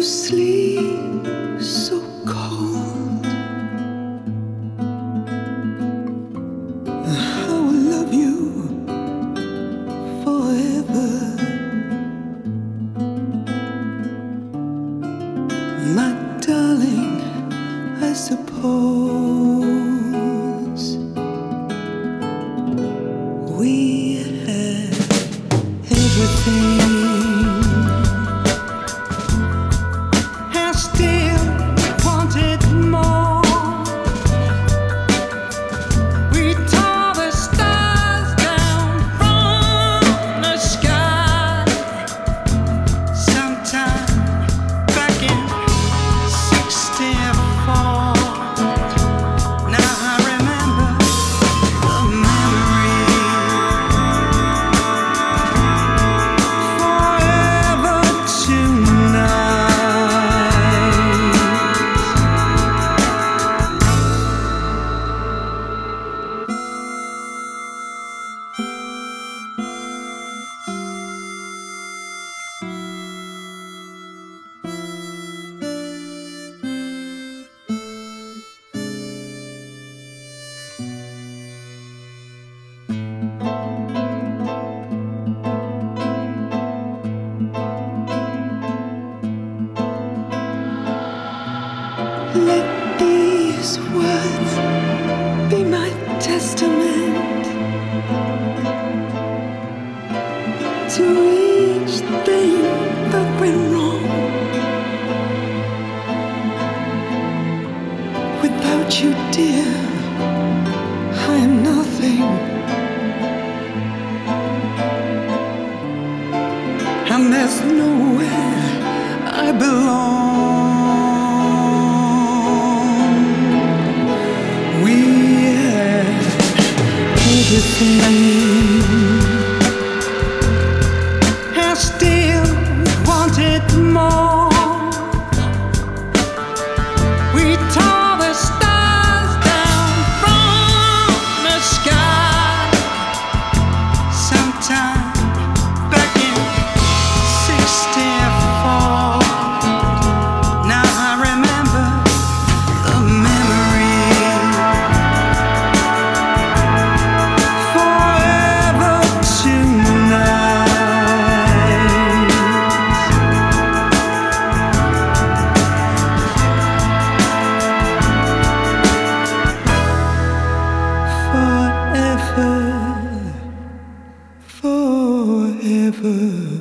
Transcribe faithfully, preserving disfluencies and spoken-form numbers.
sleep so cold. I will love you forever, my darling. I suppose we had everything. Let these words be my testament to each thing that went wrong. Without you, dear, I am nothing, and there's nowhere I belong. I still wanted more. We tore the stars down from the sky sometime back in sixty-four. Now I remember the memory. Forever.